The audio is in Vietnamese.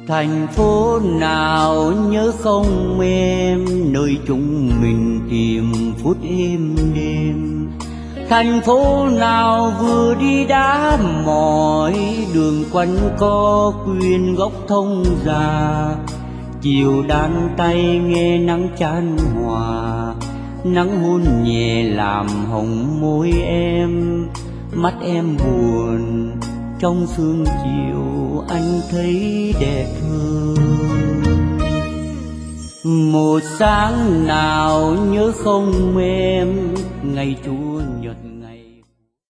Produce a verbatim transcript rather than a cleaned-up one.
Thành phố nào nhớ không em, nơi chúng mình tìm phút êm đêm. Thành phố nào vừa đi đã mỏi, đường quanh co quyên góc thông già. Chiều đan tay nghe nắng chan hòa, nắng hôn nhẹ làm hồng môi em. Mắt em buồn trong sương chiều, anh thấy đẹp hơn. Một sáng nào nhớ không em, ngày Chủ nhật